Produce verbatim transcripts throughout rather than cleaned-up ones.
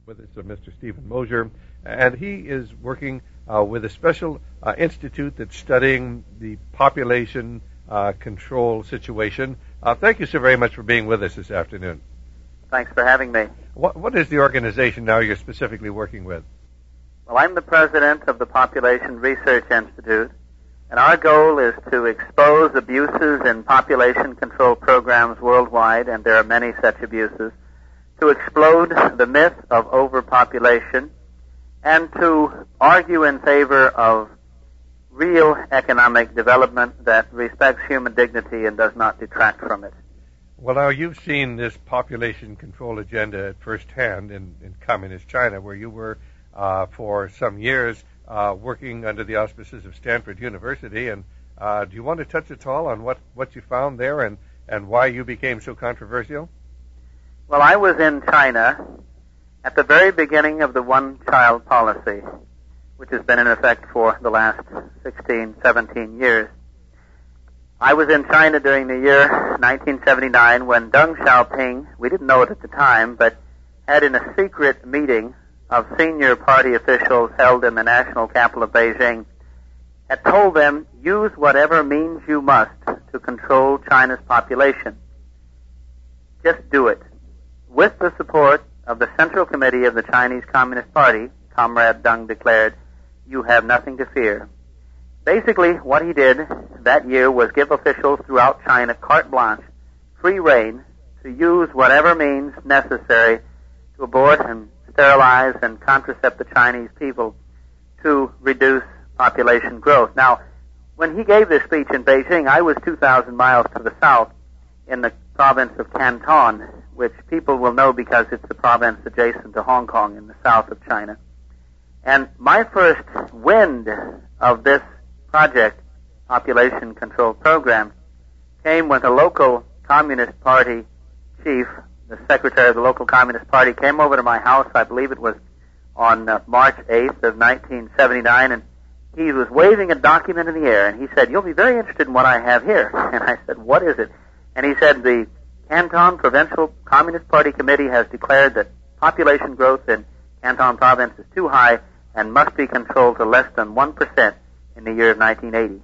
With us, uh, Mister Stephen Mosier, and he is working uh, with a special uh, institute that's studying the population uh, control situation. Uh, thank you so very much for being with us this afternoon. Thanks for having me. What, what is the organization now you're specifically working with? Well, I'm the president of the Population Research Institute, and our goal is to expose abuses in population control programs worldwide, and there are many such abuses, to explode the myth of overpopulation, and to argue in favor of real economic development that respects human dignity and does not detract from it. Well, now, you've seen this population control agenda at first hand in, in communist China, where you were uh, for some years uh, working under the auspices of Stanford University. And uh, do you want to touch at all on what, what you found there and, and why you became so controversial? Well, I was in China at the very beginning of the one-child policy, which has been in effect for the last sixteen, seventeen years. I was in China during the year nineteen seventy-nine when Deng Xiaoping, we didn't know it at the time, but had in a secret meeting of senior party officials held in the national capital of Beijing, had told them, use whatever means you must to control China's population. Just do it. With the support of the Central Committee of the Chinese Communist Party, Comrade Deng declared, you have nothing to fear. Basically, what he did that year was give officials throughout China carte blanche, free rein, to use whatever means necessary to abort and sterilize and contracept the Chinese people to reduce population growth. Now, when he gave this speech in Beijing, I was two thousand miles to the south in the province of Canton, which people will know because it's the province adjacent to Hong Kong in the south of China. And my first wind of this project, population control program, came when the local Communist Party chief, the secretary of the local Communist Party, came over to my house. I believe it was on uh, March eighth of nineteen seventy-nine, and he was waving a document in the air, and he said, you'll be very interested in what I have here. And I said, what is it? And he said, the Canton Provincial Communist Party Committee has declared that population growth in Canton Province is too high and must be controlled to less than one percent in the year of nineteen eighty.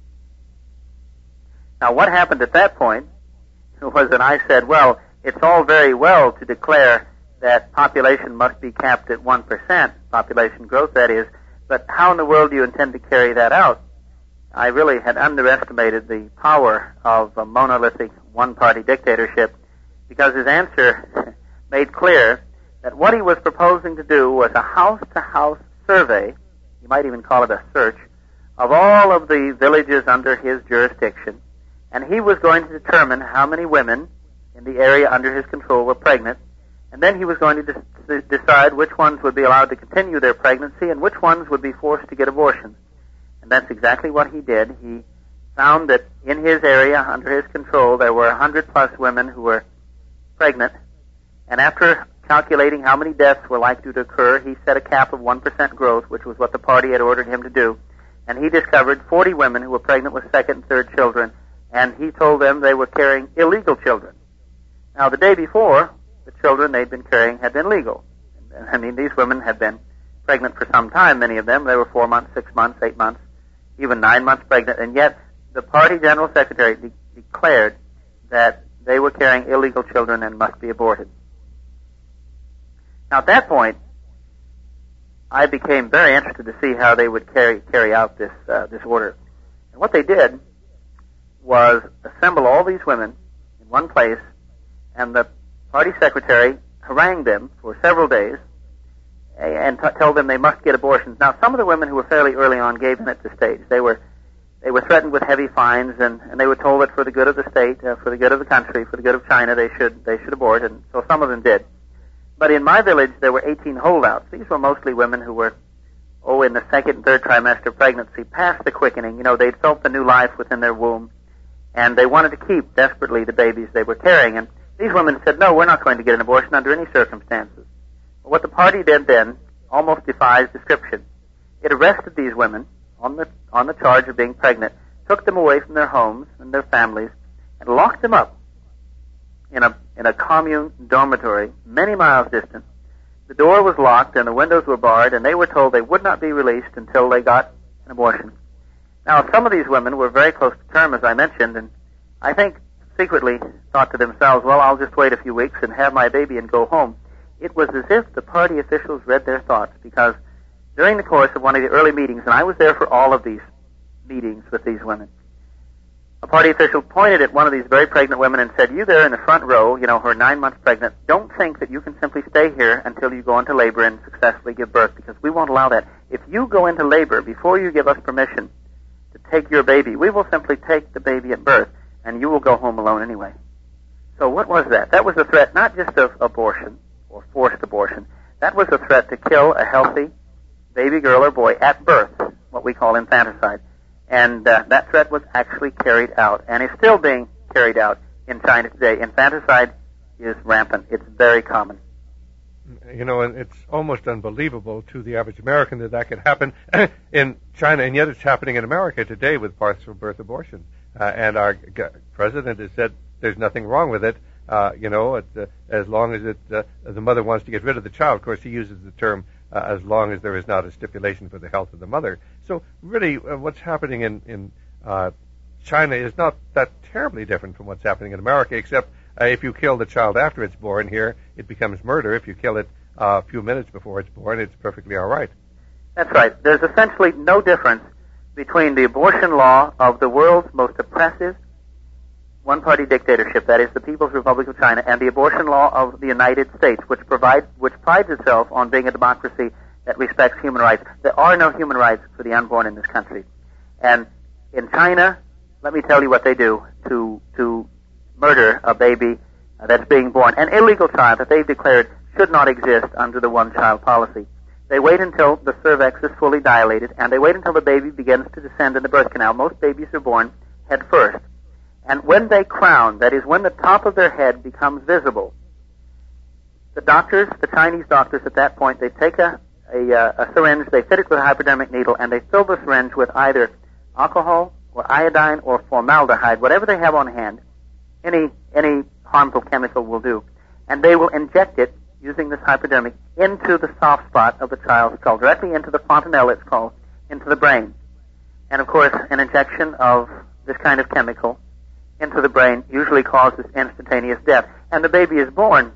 Now, what happened at that point was that I said, well, it's all very well to declare that population must be capped at one percent, population growth that is, but how in the world do you intend to carry that out? I really had underestimated the power of a monolithic one-party dictatorship, because his answer made clear that what he was proposing to do was a house-to-house survey, you might even call it a search, of all of the villages under his jurisdiction, and he was going to determine how many women in the area under his control were pregnant, and then he was going to de- decide which ones would be allowed to continue their pregnancy and which ones would be forced to get abortions. And that's exactly what he did. He found that in his area, under his control, there were one hundred plus women who were pregnant, and after calculating how many deaths were likely to occur, he set a cap of one percent growth, which was what the party had ordered him to do, and he discovered forty women who were pregnant with second and third children, and he told them they were carrying illegal children. Now, the day before, the children they'd been carrying had been legal. I mean, these women had been pregnant for some time, many of them. They were four months, six months, eight months, even nine months pregnant, and yet the party general secretary de- declared that they were carrying illegal children and must be aborted. Now, at that point, I became very interested to see how they would carry carry out this uh, this order. And what they did was assemble all these women in one place, and the party secretary harangued them for several days and t- told them they must get abortions. Now, some of the women who were fairly early on gave in at the stage. They were they were threatened with heavy fines, and, and they were told that for the good of the state, uh, for the good of the country, for the good of China, they should they should abort, and so some of them did. But in my village, there were eighteen holdouts. These were mostly women who were, oh, in the second and third trimester of pregnancy, past the quickening. You know, they'd felt the new life within their womb, and they wanted to keep desperately the babies they were carrying. And these women said, no, we're not going to get an abortion under any circumstances. But what the party did then almost defies description. It arrested these women on the on the charge of being pregnant, took them away from their homes and their families, and locked them up in a in a commune dormitory many miles distant, the door was locked and the windows were barred, and they were told they would not be released until they got an abortion. Now, some of these women were very close to term, as I mentioned, and I think secretly thought to themselves, well, I'll just wait a few weeks and have my baby and go home. It was as if the party officials read their thoughts, because during the course of one of the early meetings, and I was there for all of these meetings with these women, a party official pointed at one of these very pregnant women and said, you there in the front row, you know, who are nine months pregnant, don't think that you can simply stay here until you go into labor and successfully give birth, because we won't allow that. If you go into labor before you give us permission to take your baby, we will simply take the baby at birth, and you will go home alone anyway. So what was that? That was a threat not just of abortion or forced abortion. That was a threat to kill a healthy baby girl or boy at birth, what we call infanticide. And uh, that threat was actually carried out, and is still being carried out in China today. Infanticide is rampant. It's very common. You know, and it's almost unbelievable to the average American that that could happen in China, and yet it's happening in America today with partial birth abortion. Uh, and our g- president has said there's nothing wrong with it, uh, you know, it, uh, as long as it, uh, the mother wants to get rid of the child. Of course, he uses the term uh, as long as there is not a stipulation for the health of the mother. So really, uh, what's happening in, in uh, China is not that terribly different from what's happening in America, except uh, if you kill the child after it's born here, it becomes murder. If you kill it uh, a few minutes before it's born, it's perfectly all right. That's right. There's essentially no difference between the abortion law of the world's most oppressive one-party dictatorship, that is the People's Republic of China, and the abortion law of the United States, which provides, which prides itself on being a democracy that respects human rights. There are no human rights for the unborn in this country. And in China, let me tell you what they do to to murder a baby uh, that's being born, an illegal child that they've declared should not exist under the one-child policy. They wait until the cervix is fully dilated, and they wait until the baby begins to descend in the birth canal. Most babies are born head first. And when they crown, that is, when the top of their head becomes visible, the doctors, the Chinese doctors at that point, they take a, a, a syringe, they fit it with a hypodermic needle, and they fill the syringe with either alcohol or iodine or formaldehyde, whatever they have on hand. Any, any harmful chemical will do. And they will inject it, using this hypodermic, into the soft spot of the child's skull, directly into the fontanelle, it's called, into the brain. And of course, an injection of this kind of chemical into the brain usually causes instantaneous death. And the baby is born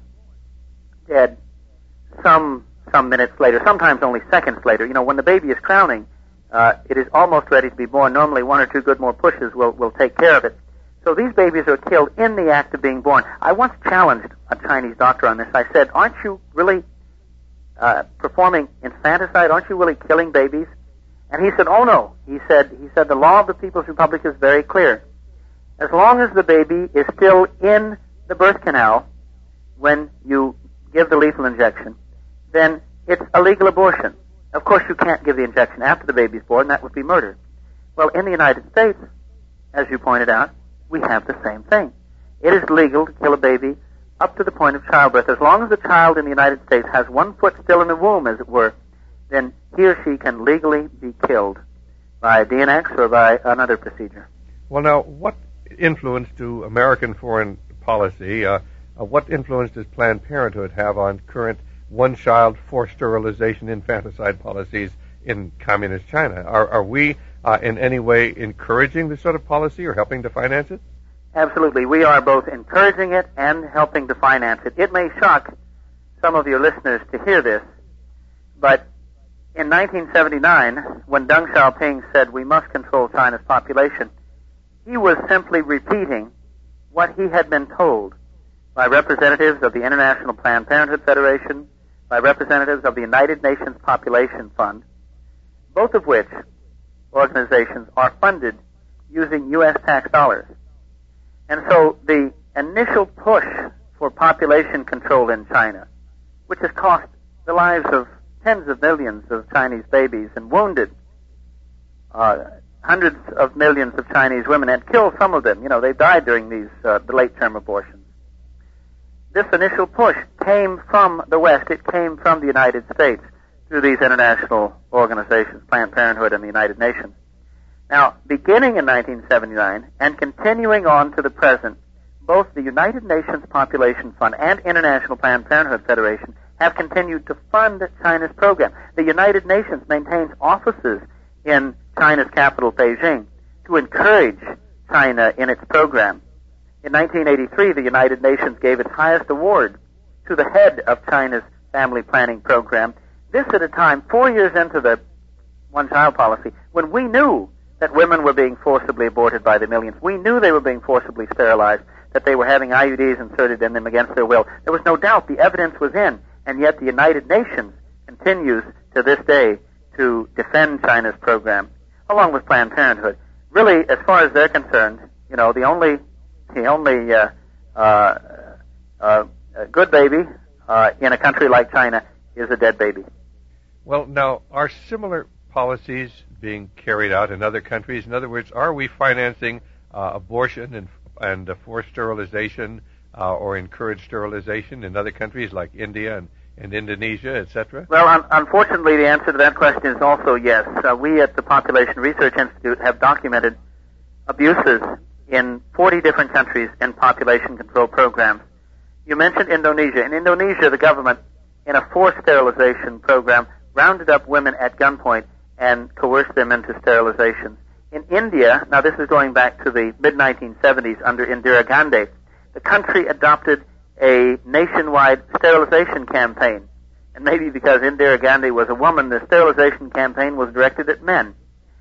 dead some some minutes later, sometimes only seconds later. You know, when the baby is crowning, uh, it is almost ready to be born. Normally one or two good more pushes will, will take care of it. So these babies are killed in the act of being born. I once challenged a Chinese doctor on this. I said, aren't you really uh, performing infanticide? Aren't you really killing babies? And he said, oh no. He said, he said the law of the People's Republic is very clear. As long as the baby is still in the birth canal when you give the lethal injection, then it's a legal abortion. Of course, you can't give the injection after the baby's born. That would be murder. Well, in the United States, as you pointed out, we have the same thing. It is legal to kill a baby up to the point of childbirth. As long as the child in the United States has one foot still in the womb, as it were, then he or she can legally be killed by D N X or by another procedure. Well, now, what influence do American foreign policy, uh, uh, what influence does Planned Parenthood have on current one-child forced sterilization infanticide policies in communist China? Are, are we uh, in any way encouraging this sort of policy or helping to finance it? Absolutely. We are both encouraging it and helping to finance it. It may shock some of your listeners to hear this, but in nineteen seventy-nine, when Deng Xiaoping said we must control China's population, he was simply repeating what he had been told by representatives of the International Planned Parenthood Federation, by representatives of the United Nations Population Fund, both of which organizations are funded using U S tax dollars. And so the initial push for population control in China, which has cost the lives of tens of millions of Chinese babies and wounded uh, hundreds of millions of Chinese women and killed some of them. You know, they died during these uh, the late-term abortions. This initial push came from the West. It came from the United States through these international organizations, Planned Parenthood and the United Nations. Now, beginning in nineteen seventy-nine and continuing on to the present, both the United Nations Population Fund and International Planned Parenthood Federation have continued to fund China's program. The United Nations maintains offices in China's capital, Beijing, to encourage China in its program. In nineteen eighty-three, the United Nations gave its highest award to the head of China's family planning program. This at a time, four years into the one-child policy, when we knew that women were being forcibly aborted by the millions. We knew they were being forcibly sterilized, that they were having I U Ds inserted in them against their will. There was no doubt the evidence was in, and yet the United Nations continues to this day to defend China's program, along with Planned Parenthood. Really, as far as they're concerned, you know, the only the only uh, uh, uh, good baby uh, in a country like China is a dead baby. Well, now, are similar policies being carried out in other countries? In other words, are we financing uh, abortion and, and uh, forced sterilization uh, or encouraged sterilization in other countries like India and, and Indonesia, et cetera? Well, un- unfortunately, the answer to that question is also yes. Uh, we at the Population Research Institute have documented abuses in forty different countries in population control programs. You mentioned Indonesia. In Indonesia, the government, in a forced sterilization program, rounded up women at gunpoint and coerced them into sterilization. In India, now this is going back to the mid nineteen seventies under Indira Gandhi, the country adopted a nationwide sterilization campaign. And maybe because Indira Gandhi was a woman, the sterilization campaign was directed at men.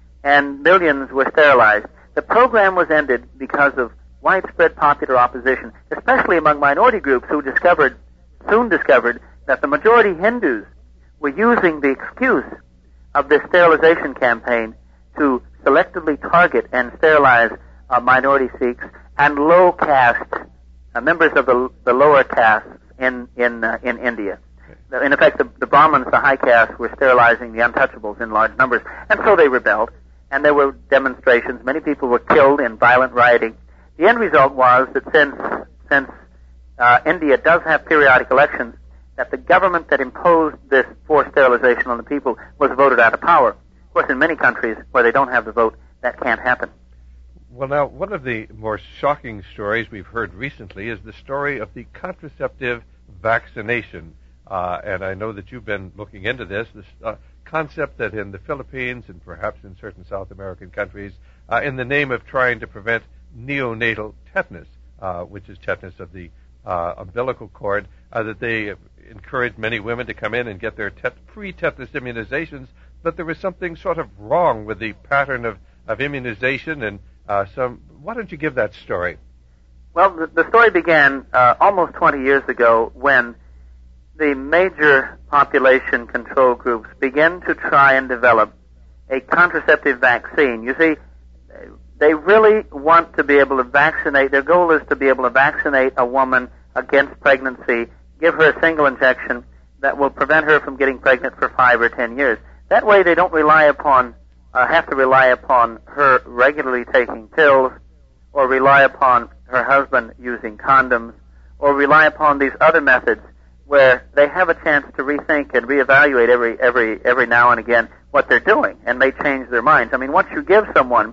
And millions were sterilized. The program was ended because of widespread popular opposition, especially among minority groups who discovered, soon discovered, that the majority Hindus were using the excuse of this sterilization campaign to selectively target and sterilize uh, minority Sikhs and low caste uh, members of the, the lower castes in in uh, in India. Okay. In effect, the, the Brahmins, the high caste, were sterilizing the untouchables in large numbers, and so they rebelled. And there were demonstrations. Many people were killed in violent rioting. The end result was that since since uh, India does have periodic elections, that the government that imposed this forced sterilization on the people was voted out of power. Of course, in many countries where they don't have the vote, that can't happen. Well, now, one of the more shocking stories we've heard recently is the story of the contraceptive vaccination. Uh, and I know that you've been looking into this, this uh, concept that in the Philippines and perhaps in certain South American countries, uh, in the name of trying to prevent neonatal tetanus, uh, which is tetanus of the uh, umbilical cord, uh, that they encouraged many women to come in and get their tet- pre-tetanus immunizations, but there was something sort of wrong with the pattern of, of immunization and uh, some... Why don't you give that story? Well, the, the story began uh, almost twenty years ago when the major population control groups began to try and develop a contraceptive vaccine. You see, they really want to be able to vaccinate. Their goal is to be able to vaccinate a woman against pregnancy, give her a single injection that will prevent her from getting pregnant for five or ten years. That way they don't rely upon, uh, have to rely upon her regularly taking pills, or rely upon her husband using condoms, or rely upon these other methods where they have a chance to rethink and reevaluate every every every now and again what they're doing and may change their minds. I mean, once you give someone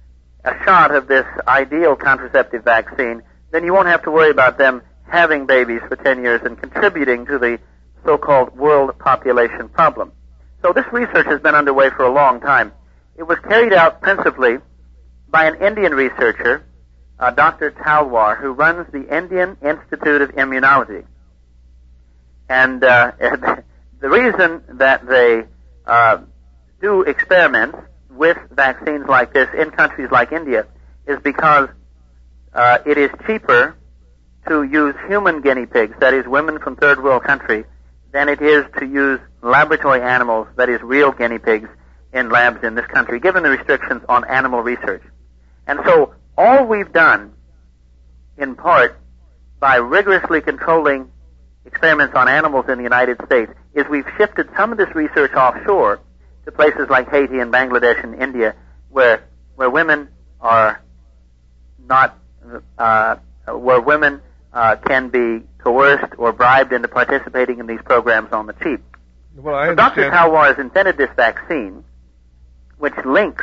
a shot of this ideal contraceptive vaccine, then you won't have to worry about them having babies for ten years and contributing to the so-called world population problem. So this research has been underway for a long time. It was carried out principally by an Indian researcher, uh, Doctor Talwar, who runs the Indian Institute of Immunology. And uh, the reason that they uh, do experiments with vaccines like this in countries like India is because uh, it is cheaper to use human guinea pigs, that is, women from third world countries, than it is to use laboratory animals, that is, real guinea pigs, in labs in this country, given the restrictions on animal research. And so all we've done, in part, by rigorously controlling experiments on animals in the United States, is we've shifted some of this research offshore to places like Haiti and Bangladesh and India, where where women are not, uh, where women uh, can be coerced or bribed into participating in these programs on the cheap. Well, I so Doctor Talwar has invented this vaccine, which links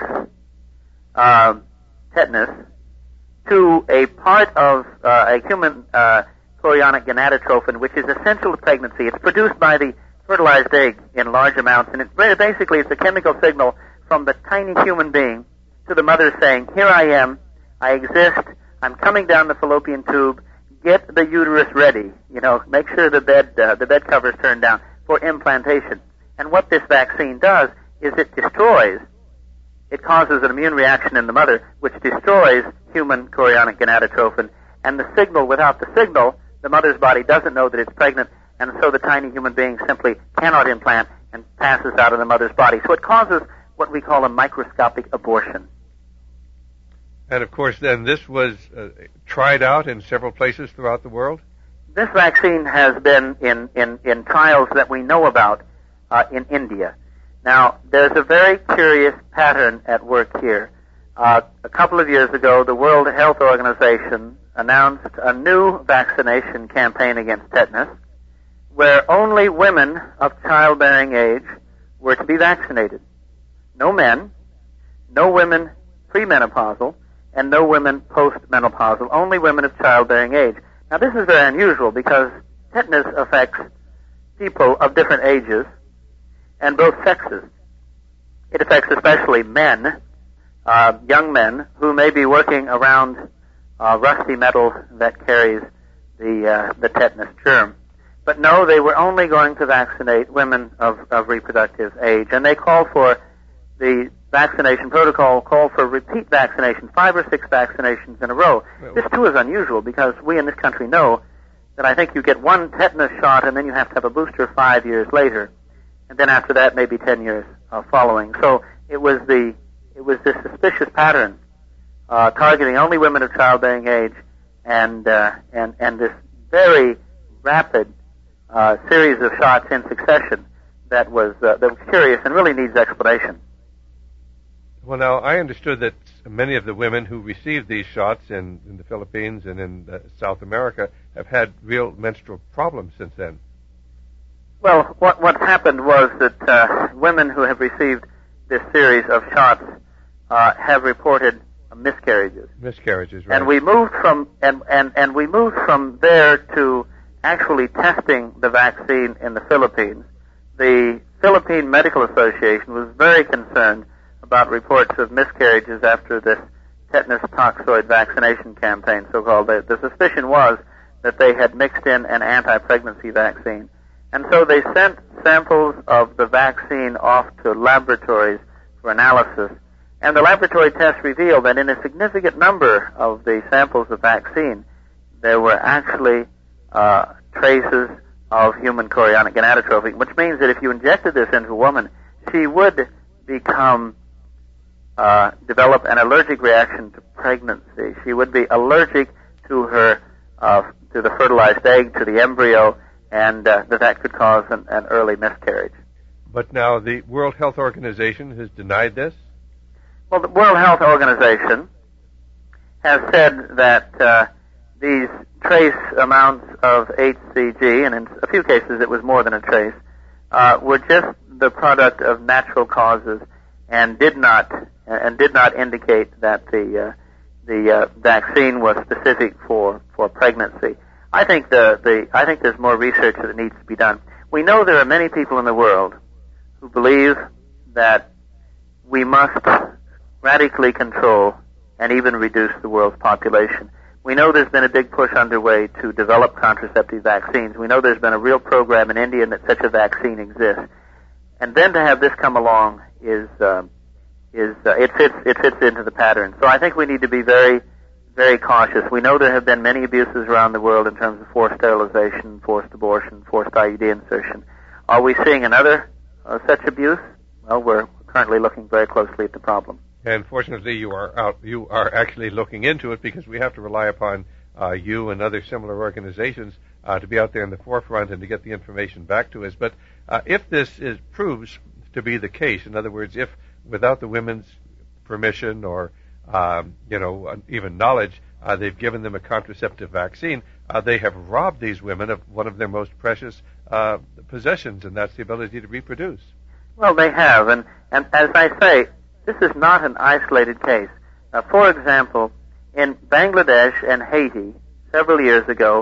uh, tetanus to a part of uh, a human uh, chorionic gonadotrophin, which is essential to pregnancy. It's produced by the fertilized egg in large amounts, and it basically it's a chemical signal from the tiny human being to the mother saying, here I am, I exist, I'm coming down the fallopian tube, get the uterus ready, you know, make sure the bed, uh, the bed cover is turned down for implantation. And what this vaccine does is it destroys, it causes an immune reaction in the mother, which destroys human chorionic gonadotrophin, and the signal, without the signal, the mother's body doesn't know that it's pregnant, and so the tiny human being simply cannot implant and passes out of the mother's body. So it causes what we call a microscopic abortion. And of course, then this was uh, tried out in several places throughout the world? This vaccine has been in, in, in trials that we know about uh, in India. Now, there's a very curious pattern at work here. Uh, a couple of years ago, the World Health Organization announced a new vaccination campaign against tetanus, where only women of childbearing age were to be vaccinated. No men, no women premenopausal, and no women postmenopausal, only women of childbearing age. Now, this is very unusual because tetanus affects people of different ages and both sexes. It affects especially men, uh, young men, who may be working around uh, rusty metal that carries the uh, the tetanus germ. But no, they were only going to vaccinate women of, of reproductive age, and they called for the vaccination protocol called for repeat vaccination, five or six vaccinations in a row. This too is unusual because we in this country know that I think you get one tetanus shot and then you have to have a booster five years later, and then after that maybe ten years uh, following. So it was the it was this suspicious pattern uh, targeting only women of childbearing age, and uh, and and this very rapid uh, series of shots in succession that was uh, that was curious and really needs explanation. Well, now, I understood that many of the women who received these shots in, in the Philippines and in uh, South America have had real menstrual problems since then. Well, what what happened was that uh, women who have received this series of shots uh, have reported miscarriages. Miscarriages, right. And we moved from and, and, and we moved from there to actually testing the vaccine in the Philippines. The Philippine Medical Association was very concerned about reports of miscarriages after this tetanus toxoid vaccination campaign, so-called. The, the suspicion was that they had mixed in an anti-pregnancy vaccine. And so they sent samples of the vaccine off to laboratories for analysis. And the laboratory tests revealed that in a significant number of the samples of vaccine, there were actually uh, traces of human chorionic gonadotrophin, which means that if you injected this into a woman, she would become Uh, develop an allergic reaction to pregnancy. She would be allergic to her, uh, to the fertilized egg, to the embryo, and uh, that that could cause an, an early miscarriage. But now the World Health Organization has denied this? Well, the World Health Organization has said that uh, these trace amounts of H C G, and in a few cases it was more than a trace, uh, were just the product of natural causes and did not and did not indicate that the uh, the uh, vaccine was specific for, for pregnancy. I think the, the I think there's more research that needs to be done. We know there are many people in the world who believe that we must radically control and even reduce the world's population. We know there's been a big push underway to develop contraceptive vaccines. We know there's been a real program in India that such a vaccine exists. And then to have this come along is uh, is uh, it fits it fits into the pattern. So I think we need to be very very cautious. We know there have been many abuses around the world in terms of forced sterilization, forced abortion, forced I U D insertion. Are we seeing another uh, such abuse? Well, we're currently looking very closely at the problem. And fortunately, you are out. You are actually looking into it because we have to rely upon uh, you and other similar organizations uh, to be out there in the forefront and to get the information back to us. But uh, if this is proves to be the case, in other words, if without the women's permission or um, you know even knowledge, uh, they've given them a contraceptive vaccine, uh, they have robbed these women of one of their most precious uh, possessions, and that's the ability to reproduce. Well, they have, and and as I say, this is not an isolated case. Uh, for example, in Bangladesh and Haiti, several years ago,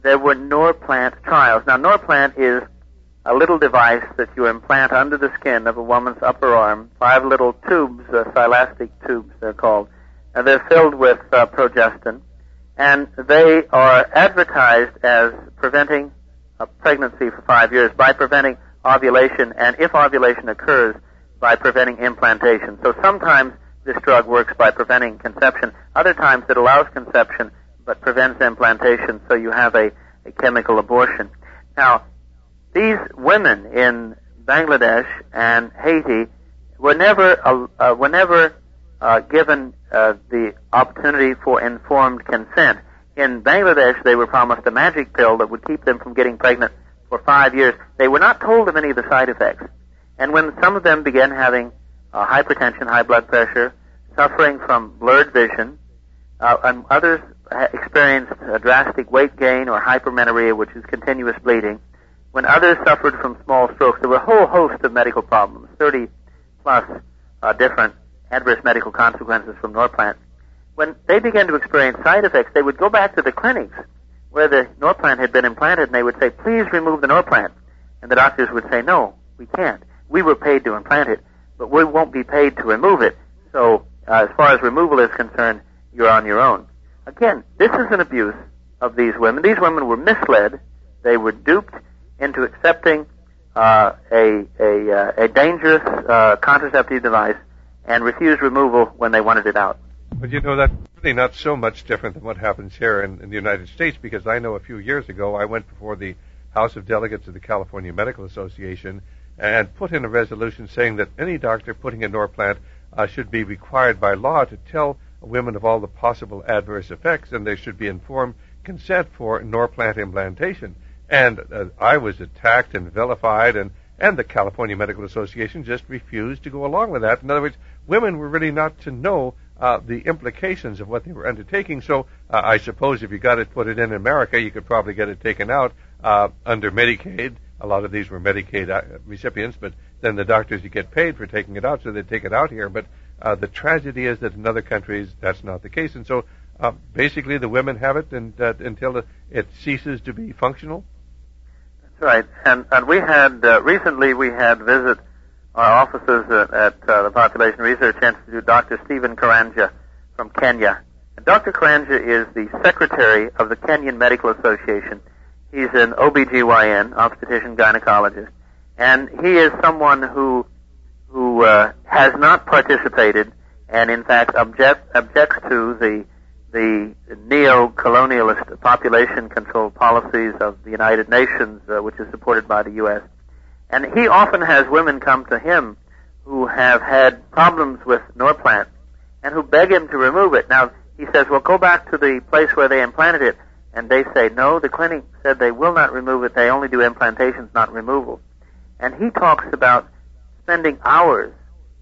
there were Norplant trials. Now, Norplant is a little device that you implant under the skin of a woman's upper arm, five little tubes, uh, silastic tubes they're called. Uh, they're filled with uh, progestin, and they are advertised as preventing a pregnancy for five years by preventing ovulation, and if ovulation occurs, by preventing implantation. So sometimes this drug works by preventing conception. Other times it allows conception but prevents implantation, so you have a, a chemical abortion. Now, these women in Bangladesh and Haiti were never uh, uh, were never uh, given uh, the opportunity for informed consent. In Bangladesh, they were promised a magic pill that would keep them from getting pregnant for five years. They were not told of any of the side effects. And when some of them began having uh, hypertension, high blood pressure, suffering from blurred vision, uh, and others ha- experienced a drastic weight gain or hypermenorrhea, which is continuous bleeding, when others suffered from small strokes, there were a whole host of medical problems, thirty plus uh, different adverse medical consequences from Norplant. When they began to experience side effects, they would go back to the clinics where the Norplant had been implanted, and they would say, please remove the Norplant. And the doctors would say, no, we can't. We were paid to implant it, but we won't be paid to remove it. So uh, as far as removal is concerned, you're on your own. Again, this is an abuse of these women. These women were misled. They were duped into accepting uh, a, a, uh, a dangerous uh, contraceptive device and refused removal when they wanted it out. But you know, that's really not so much different than what happens here in, in the United States, because I know a few years ago I went before the House of Delegates of the California Medical Association and put in a resolution saying that any doctor putting in Norplant uh, should be required by law to tell women of all the possible adverse effects, and they should be informed consent for Norplant implantation. And uh, I was attacked and vilified, and, and the California Medical Association just refused to go along with that. In other words, women were really not to know uh, the implications of what they were undertaking. So uh, I suppose if you got it put it in America, you could probably get it taken out uh, under Medicaid. A lot of these were Medicaid uh, recipients, but then the doctors, you get paid for taking it out, so they take it out here. But uh, the tragedy is that in other countries, that's not the case. And so uh, basically the women have it and, uh, until it ceases to be functional. That's right. And, and we had, uh, recently we had visit our offices at, at uh, the Population Research Institute, Doctor Stephen Karanja from Kenya. And Doctor Karanja is the secretary of the Kenyan Medical Association. He's an O B G Y N, obstetrician gynecologist, and he is someone who who uh, has not participated and, in fact, object, objects to the the neo-colonialist population control policies of the United Nations, uh, which is supported by the U S. And he often has women come to him who have had problems with Norplant and who beg him to remove it. Now, he says, well, go back to the place where they implanted it. And they say, no, the clinic said they will not remove it. They only do implantations, not removal. And he talks about spending hours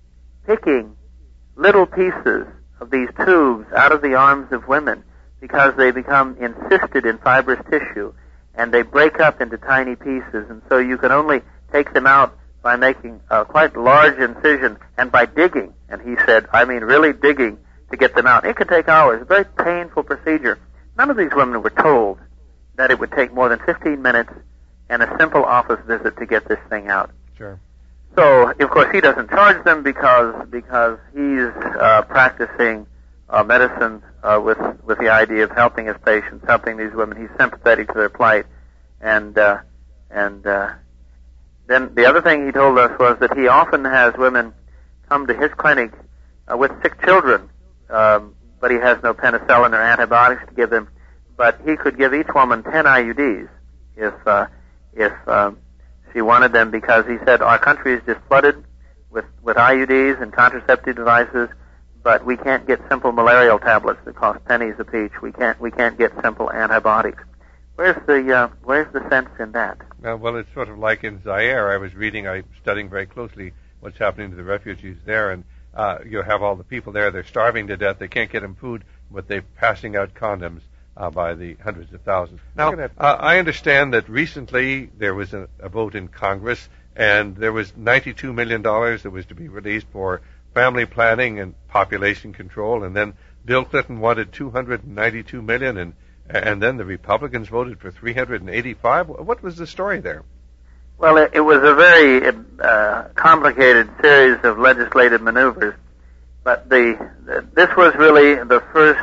picking little pieces of these tubes out of the arms of women because they become encysted in fibrous tissue and they break up into tiny pieces. And so you can only take them out by making a quite large incision and by digging. And he said, I mean really digging to get them out. It could take hours. A very painful procedure. None of these women were told that it would take more than fifteen minutes and a simple office visit to get this thing out. Sure. So, of course, he doesn't charge them because because he's uh, practicing uh, medicine uh, with with the idea of helping his patients, helping these women. He's sympathetic to their plight, and uh, and uh, then the other thing he told us was that he often has women come to his clinic uh, with sick children. Um, but he has no penicillin or antibiotics to give them. But he could give each woman ten I U Ds if uh, if uh, she wanted them, because he said our country is just flooded with, with I U Ds and contraceptive devices, but we can't get simple malarial tablets that cost pennies a piece. We can't we can't get simple antibiotics. Where's the uh, where's the sense in that? Uh, well, it's sort of like in Zaire. I was reading, I'm studying very closely what's happening to the refugees there, and Uh, you have all the people there, they're starving to death, they can't get them food, but they're passing out condoms uh, by the hundreds of thousands. Now, uh, I understand that recently there was a, a vote in Congress, and there was ninety-two million dollars that was to be released for family planning and population control, and then Bill Clinton wanted two hundred ninety-two million dollars, and And then the Republicans voted for three hundred eighty-five. What was the story there? Well, it, it was a very uh, complicated series of legislative maneuvers, but the, the this was really the first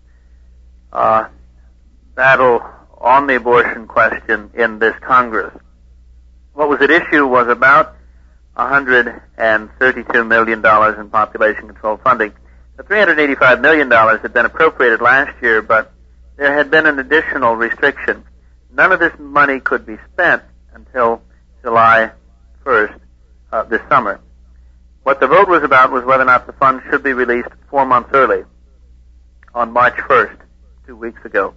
uh, battle on the abortion question in this Congress. What was at issue was about one hundred thirty-two million dollars in population control funding. The three hundred eighty-five million dollars had been appropriated last year, but there had been an additional restriction. None of this money could be spent until July first uh, this summer. What the vote was about was whether or not the funds should be released four months early, on March first, two weeks ago,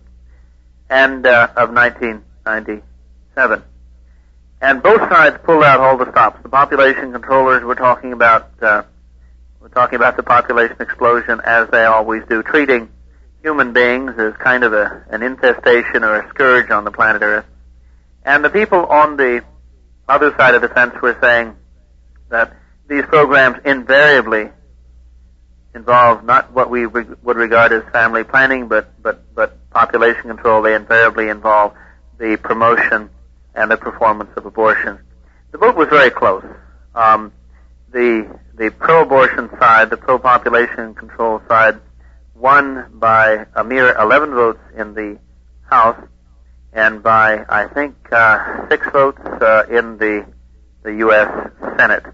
and uh, of nineteen ninety-seven. And both sides pulled out all the stops. The population controllers were talking about uh, were talking about the population explosion as they always do, treating human beings as kind of a, an infestation or a scourge on the planet Earth. And the people on the other side of the fence were saying that these programs invariably involve not what we re- would regard as family planning, but, but, but population control. They invariably involve the promotion and the performance of abortion. The vote was very close. Um, the the pro-abortion side, the pro-population control side, won by a mere eleven votes in the House, and by, I think, uh, six votes uh, in the the U S Senate.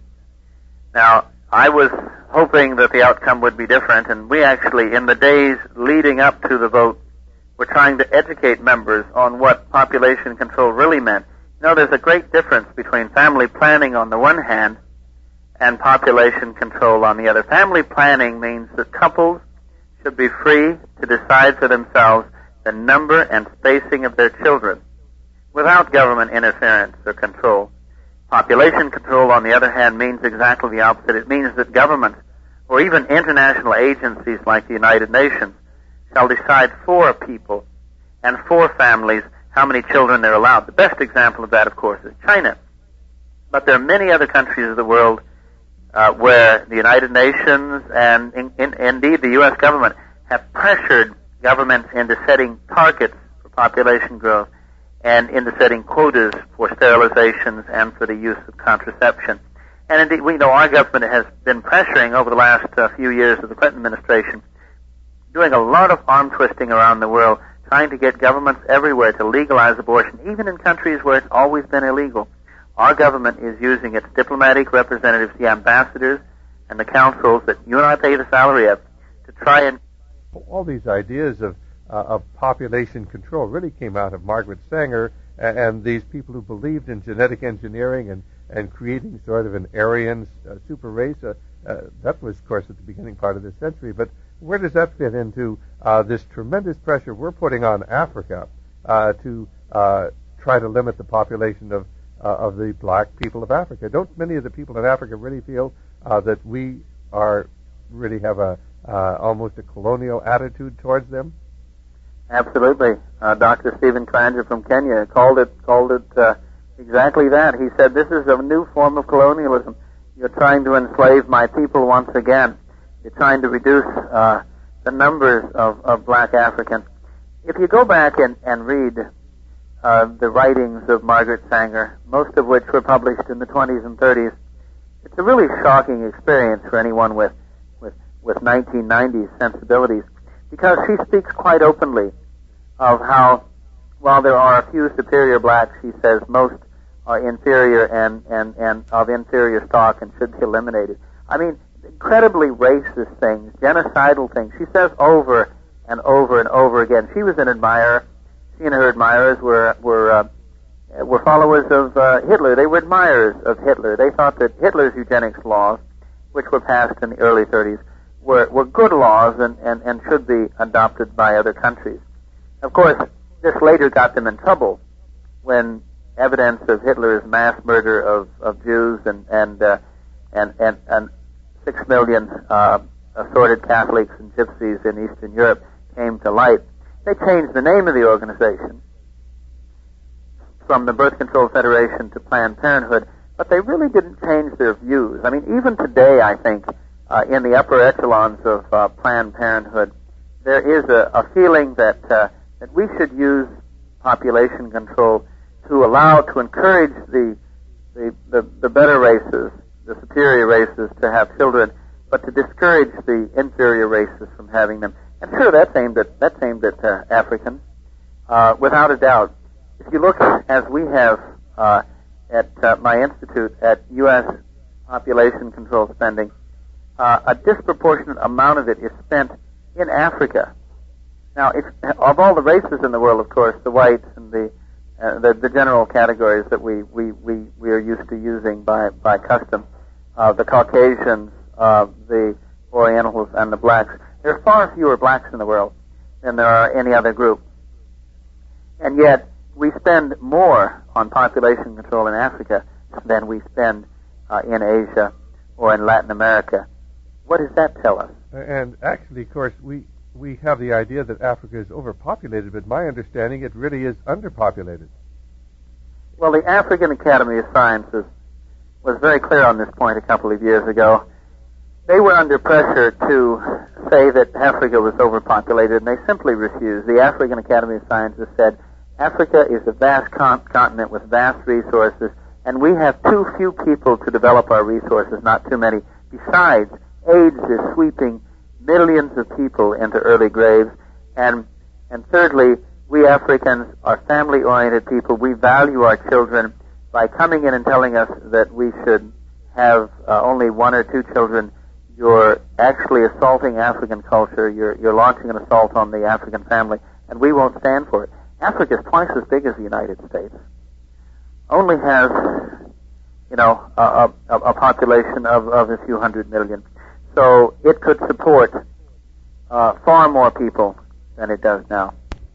Now, I was hoping that the outcome would be different, and we actually, in the days leading up to the vote, were trying to educate members on what population control really meant. You know, there's a great difference between family planning on the one hand and population control on the other. Family planning means that couples should be free to decide for themselves the number and spacing of their children without government interference or control. Population control, on the other hand, means exactly the opposite. It means that governments, or even international agencies like the United Nations, shall decide for people and for families how many children they're allowed. The best example of that, of course, is China. But there are many other countries of the world uh, where the United Nations and in, in, indeed the U S government have pressured governments into setting targets for population growth and into setting quotas for sterilizations and for the use of contraception. And indeed, we know our government has been pressuring over the last uh, few years of the Clinton administration, doing a lot of arm twisting around the world, trying to get governments everywhere to legalize abortion, even in countries where it's always been illegal. Our government is using its diplomatic representatives, the ambassadors, and the councils that you and I pay the salary of, to try and... All these ideas of uh, of population control really came out of Margaret Sanger and, and these people who believed in genetic engineering and, and creating sort of an Aryan uh, super race. Uh, uh, that was, of course, at the beginning part of this century. But where does that fit into uh, this tremendous pressure we're putting on Africa uh, to uh, try to limit the population of uh, of the black people of Africa? Don't many of the people in Africa really feel uh, that we are really have a uh, almost a colonial attitude towards them? Absolutely. Uh, Doctor Stephen Kranger from Kenya called it called it uh, exactly that. He said, "This is a new form of colonialism. You're trying to enslave my people once again. You're trying to reduce uh, the numbers of, of black Africans." If you go back and, and read uh, the writings of Margaret Sanger, most of which were published in the twenties and thirties, it's a really shocking experience for anyone with, with, with nineteen nineties sensibilities, because she speaks quite openly of how, while there are a few superior blacks, she says most are inferior and, and, and of inferior stock and should be eliminated. I mean, incredibly racist things, genocidal things. She says over and over and over again. She was an admirer. She and her admirers were were uh, were followers of uh, Hitler. They were admirers of Hitler. They thought that Hitler's eugenics laws, which were passed in the early thirties, were were good laws and, and, and should be adopted by other countries. Of course, this later got them in trouble when evidence of Hitler's mass murder of, of Jews and and, uh, and and and six million uh, assorted Catholics and Gypsies in Eastern Europe came to light. They changed the name of the organization from the Birth Control Federation to Planned Parenthood, but they really didn't change their views. I mean, even today, I think, uh, in the upper echelons of uh, Planned Parenthood, there is a, a feeling that uh, that we should use population control to allow, to encourage the, the, the, the better races, the superior races to have children, but to discourage the inferior races from having them. And sure, that's aimed at, that's aimed at uh, Africans, uh, without a doubt. If you look, as we have uh, at uh, my institute, at U S population control spending, uh, a disproportionate amount of it is spent in Africa. Now, if, of all the races in the world, of course, the whites and the uh, the, the general categories that we, we, we, we are used to using by, by custom, uh, the Caucasians, uh, the Orientals, and the blacks, there are far fewer blacks in the world than there are any other group. And yet, we spend more on population control in Africa than we spend uh, in Asia or in Latin America. What does that tell us? And actually, of course, we we have the idea that Africa is overpopulated, but my understanding, it really is underpopulated. Well, the African Academy of Sciences was very clear on this point a couple of years ago. They were under pressure to say that Africa was overpopulated, and they simply refused. The African Academy of Sciences said, Africa is a vast con- continent with vast resources, and we have too few people to develop our resources, not too many. Besides, AIDS is sweeping millions of people into early graves. And and thirdly, we Africans are family-oriented people. We value our children. By coming in and telling us that we should have uh, only one or two children, you're actually assaulting African culture. You're, you're launching an assault on the African family, and we won't stand for it. Africa is twice as big as the United States. Only has, you know, a, a, a population of, of a few hundred million. So it could support uh, far more people than it does now.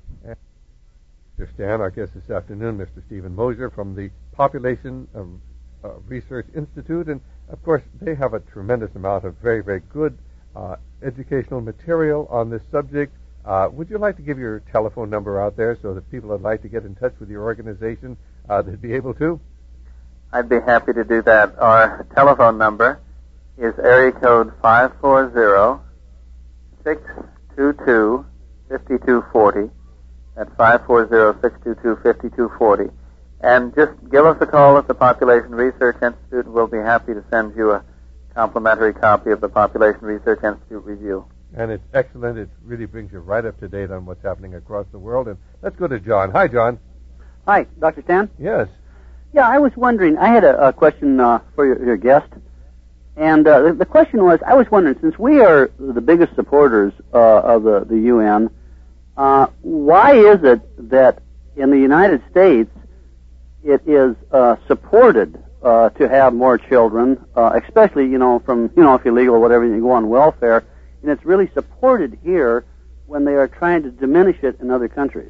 Mister Stan, our guest this afternoon, Mister Stephen Mosher from the Population uh, Research Institute, and of course they have a tremendous amount of very, very good uh, educational material on this subject. Uh, would you like to give your telephone number out there so that people would like to get in touch with your organization, uh, they'd be able to? I'd be happy to do that. Our telephone number is area code five four zero, six two two, five two four zero. That's five four zero, six two two, five two four zero. And just give us a call at the Population Research Institute, and we'll be happy to send you a complimentary copy of the Population Research Institute Review. And it's excellent. It really brings you right up to date on what's happening across the world. And let's go to John. Hi, John. Hi, Doctor Stan. Yes. Yeah, I was wondering, I had a, a question uh, for your, your guest. And uh, the, the question was, I was wondering, since we are the biggest supporters uh, of the, the U N, uh, why is it that in the United States it is uh, supported uh, to have more children, uh, especially, you know, from, you know, if you're legal or whatever, you go on welfare, and it's really supported here when they are trying to diminish it in other countries?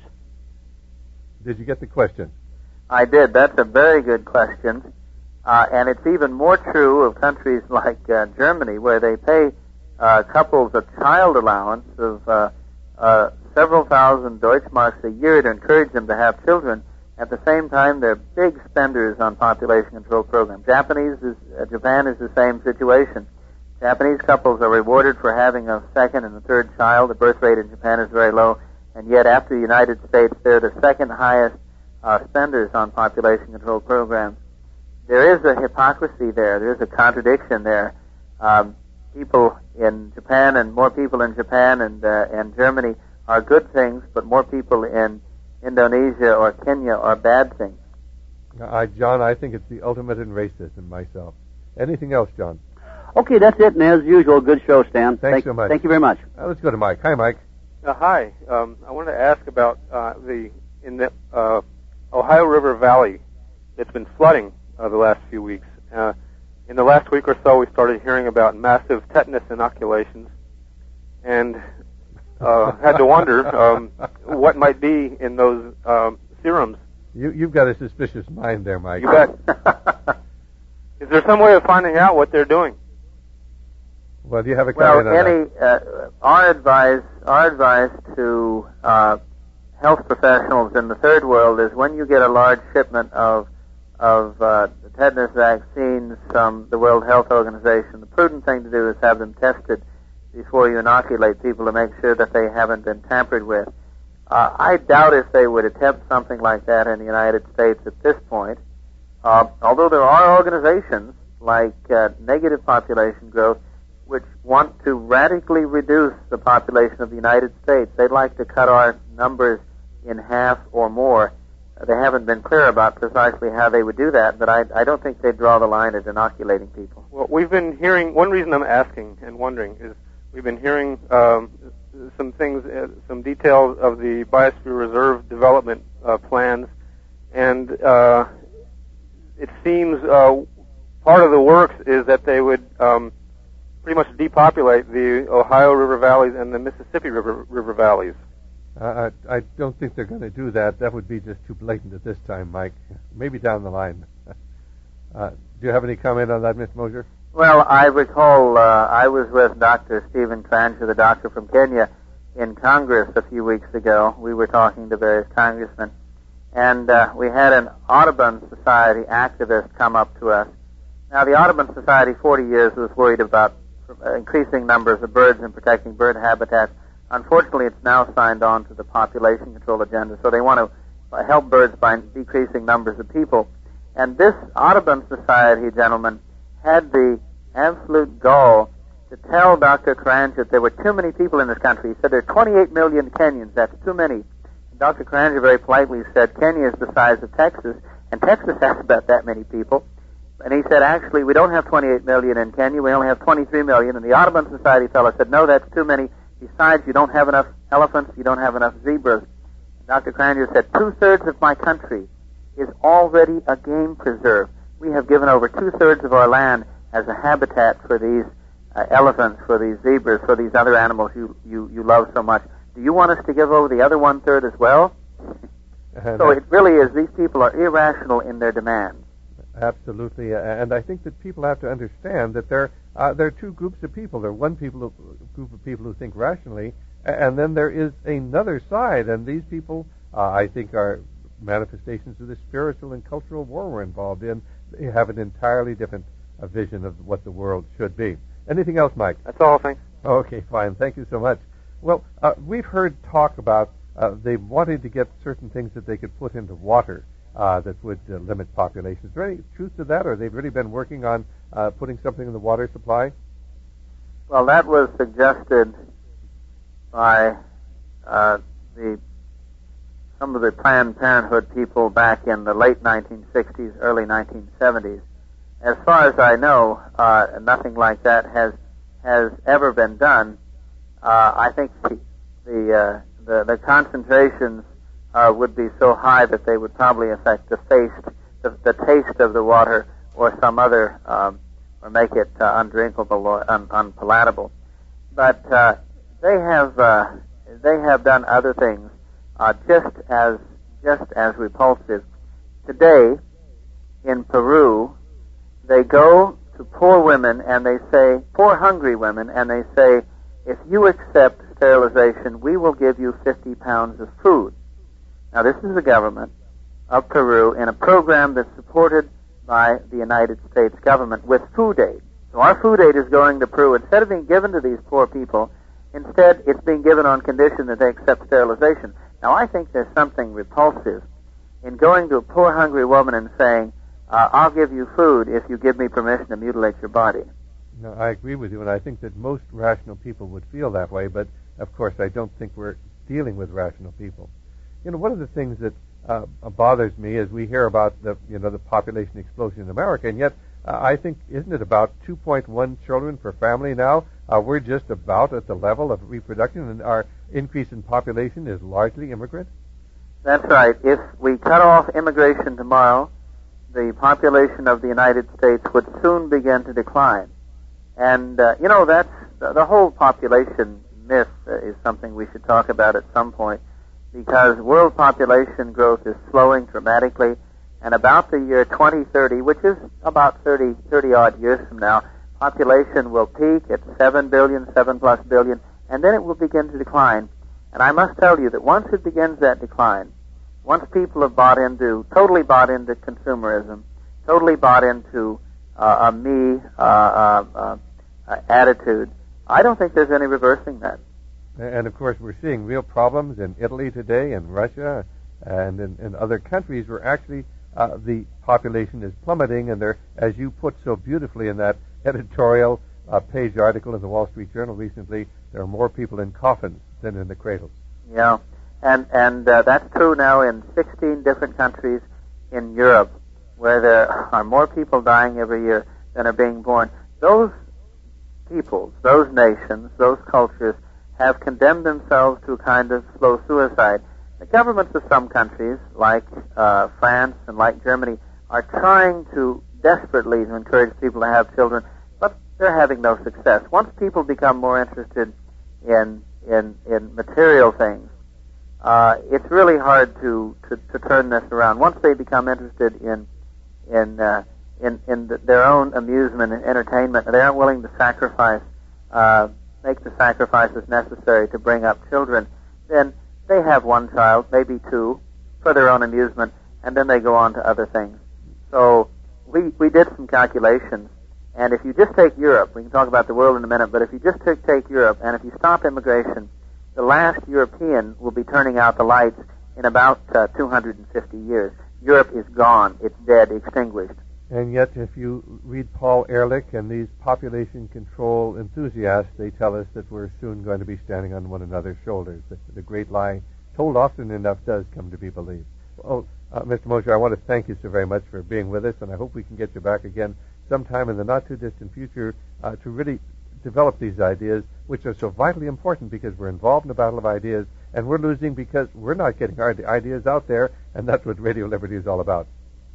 Did you get the question? I did. That's a very good question. Uh, and it's even more true of countries like uh, Germany, where they pay uh, couples a child allowance of uh, uh, several thousand Deutschmarks a year to encourage them to have children. At the same time, they're big spenders on population control programs. Japanese is, uh, Japan is the same situation. Japanese couples are rewarded for having a second and a third child. The birth rate in Japan is very low, and yet after the United States, they're the second highest uh, spenders on population control programs. There is a hypocrisy there. There is a contradiction there. Um, people in Japan and more people in Japan and uh, and Germany are good things, but more people in Indonesia or Kenya are bad things. I, John, I think it's the ultimate in racism myself. Anything else, John? Okay, that's it. And as usual, good show, Stan. Thanks thank, so much. Thank you very much. Uh, let's go to Mike. Hi, Mike. Uh, hi. Um, I wanted to ask about uh, the in the uh, Ohio River Valley. It's been flooding uh, the last few weeks. Uh, in the last week or so, we started hearing about massive tetanus inoculations, and uh, had to wonder um, what might be in those um, serums. You, you've got a suspicious mind there, Mike. You bet. Is there some way of finding out what they're doing? Well, do you have a well, comment on any, that? Uh, our advice, our advice to uh, health professionals in the third world is when you get a large shipment of of uh, tetanus vaccines from the World Health Organization, the prudent thing to do is have them tested before you inoculate people to make sure that they haven't been tampered with. Uh, I doubt if they would attempt something like that in the United States at this point. Uh, although there are organizations like uh, Negative Population Growth which want to radically reduce the population of the United States. They'd like to cut our numbers in half or more. Uh, they haven't been clear about precisely how they would do that, but I, I don't think they'd draw the line at inoculating people. Well, we've been hearing, one reason I'm asking and wondering is we've been hearing um, some things, uh, some details of the Biosphere Reserve development uh, plans, and uh, it seems uh, part of the works is that they would um, pretty much depopulate the Ohio River valleys and the Mississippi River, River valleys. Uh, I, I don't think they're going to do that. That would be just too blatant at this time, Mike. Maybe down the line. uh, do you have any comment on that, Miss Mosier? Well, I recall uh, I was with Doctor Stephen Kranjur, the doctor from Kenya, in Congress a few weeks ago. We were talking to various congressmen, and uh, we had an Audubon Society activist come up to us. Now, the Audubon Society, forty years, was worried about increasing numbers of birds and protecting bird habitats. Unfortunately, it's now signed on to the population control agenda, so they want to help birds by decreasing numbers of people. And this Audubon Society gentleman had the absolute gall to tell Doctor Kranjur that there were too many people in this country. He said there are twenty-eight million Kenyans. That's too many. And Doctor Kranjur very politely said Kenya is the size of Texas, and Texas has about that many people. And he said, actually, we don't have twenty-eight million in Kenya. We only have twenty-three million. And the Audubon Society fellow said, no, that's too many. Besides, you don't have enough elephants. You don't have enough zebras. And Doctor Kranjur said, two-thirds of my country is already a game preserve. We have given over two-thirds of our land as a habitat for these uh, elephants, for these zebras, for these other animals you, you, you love so much. Do you want us to give over the other one-third as well? So it really is, these people are irrational in their demands. Absolutely, and I think that people have to understand that there uh, there are two groups of people. There are one people, group of people who think rationally, and then there is another side, and these people, uh, I think, are manifestations of the spiritual and cultural war we're involved in. They have an entirely different uh, vision of what the world should be. Anything else, Mike? That's all, thanks. Okay, fine. Thank you so much. Well, uh, we've heard talk about uh, they wanted to get certain things that they could put into water Uh, that would uh, limit populations. Is there any truth to that, or they've really been working on uh, putting something in the water supply? Well, that was suggested by uh, the some of the Planned Parenthood people back in the late nineteen sixties, early nineteen seventies. As far as I know, uh, nothing like that has has ever been done. Uh, I think the the, uh, the the concentrations Uh, would be so high that they would probably affect the taste, the, the taste of the water, or some other, um, or make it uh, undrinkable or un, unpalatable. But uh, they have uh, they have done other things uh, just as just as repulsive. Today, in Peru, they go to poor women and they say, poor hungry women, and they say, if you accept sterilization, we will give you fifty pounds of food. Now, this is the government of Peru in a program that's supported by the United States government with food aid. So our food aid is going to Peru. Instead of being given to these poor people, instead it's being given on condition that they accept sterilization. Now, I think there's something repulsive in going to a poor, hungry woman and saying, uh, I'll give you food if you give me permission to mutilate your body. No, I agree with you, and I think that most rational people would feel that way, but, of course, I don't think we're dealing with rational people. You know, one of the things that uh, bothers me is we hear about the, you know, the population explosion in America, and yet uh, I think, isn't it about two point one children per family now? Uh, we're just about at the level of reproduction, and our increase in population is largely immigrant? That's right. If we cut off immigration tomorrow, the population of the United States would soon begin to decline. And, uh, you know, that's the whole population myth uh, is something we should talk about at some point, because world population growth is slowing dramatically, and about the year twenty thirty, which is about thirty, thirty odd years from now, population will peak at seven billion, seven plus billion, and then it will begin to decline. And I must tell you that once it begins that decline, once people have bought into, totally bought into consumerism, totally bought into uh, a me uh, uh, uh, attitude, I don't think there's any reversing that. And, of course, we're seeing real problems in Italy today, in Russia, and in, in other countries where actually uh, the population is plummeting, and there, as you put so beautifully in that editorial uh, page article in the Wall Street Journal recently, there are more people in coffins than in the cradles. Yeah, and and uh, that's true now in sixteen different countries in Europe, where there are more people dying every year than are being born. Those peoples, those nations, those cultures have condemned themselves to a kind of slow suicide. The governments of some countries, like uh, France and like Germany, are trying to desperately to encourage people to have children, but they're having no success. Once people become more interested in in, in material things, uh, it's really hard to, to, to turn this around. Once they become interested in in uh, in, in the, their own amusement and entertainment, they aren't willing to sacrifice, uh, make the sacrifices necessary to bring up children, then they have one child, maybe two, for their own amusement, and then they go on to other things. So we we did some calculations, and if you just take Europe, we can talk about the world in a minute, but if you just take, take Europe, and if you stop immigration, the last European will be turning out the lights in about uh, two hundred fifty years. Europe is gone. It's dead, extinguished. And yet, if you read Paul Ehrlich and these population control enthusiasts, they tell us that we're soon going to be standing on one another's shoulders. The, the great lie, told often enough, does come to be believed. Oh, uh, Mister Mosher, I want to thank you so very much for being with us, and I hope we can get you back again sometime in the not-too-distant future uh, to really develop these ideas, which are so vitally important because we're involved in a battle of ideas, and we're losing because we're not getting our ideas out there, and that's what Radio Liberty is all about.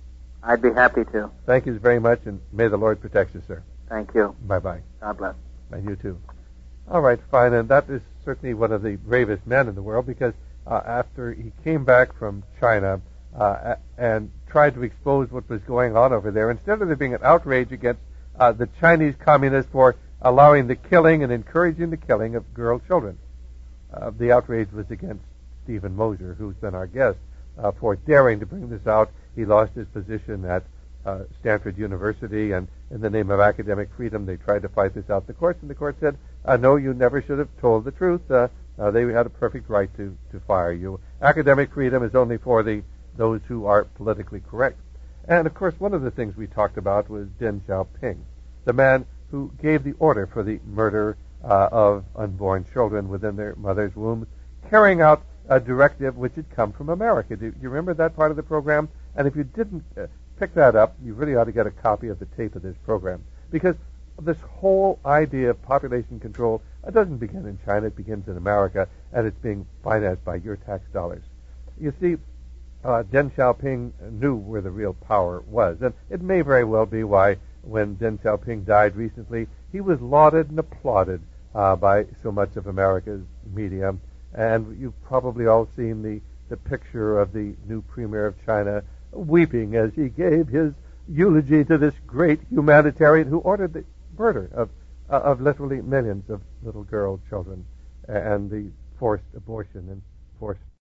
I'd be happy to. Thank you very much, and may the Lord protect you, sir. Thank you. Bye-bye. God bless. And you too. All right, fine, and that is certainly one of the bravest men in the world because uh, after he came back from China uh, and tried to expose what was going on over there, instead of there being an outrage against uh, the Chinese communists for allowing the killing and encouraging the killing of girl children, uh, the outrage was against Stephen Mosher, who's been our guest, uh, for daring to bring this out. He lost his position at uh, Stanford University, and in the name of academic freedom, they tried to fight this out in the courts, and the court said, uh, no, you never should have told the truth. Uh, uh, they had a perfect right to, to fire you. Academic freedom is only for the those who are politically correct. And, of course, one of the things we talked about was Deng Xiaoping, the man who gave the order for the murder uh, of unborn children within their mother's wombs, carrying out a directive which had come from America. Do you remember that part of the program? And if you didn't uh, pick that up, you really ought to get a copy of the tape of this program, because this whole idea of population control uh, doesn't begin in China. It begins in America, and it's being financed by your tax dollars. You see, uh, Deng Xiaoping knew where the real power was, and it may very well be why when Deng Xiaoping died recently, he was lauded and applauded uh, by so much of America's media. And you've probably all seen the, the picture of the new premier of China weeping as he gave his eulogy to this great humanitarian who ordered the murder of uh, of literally millions of little girl children and the forced abortion and forced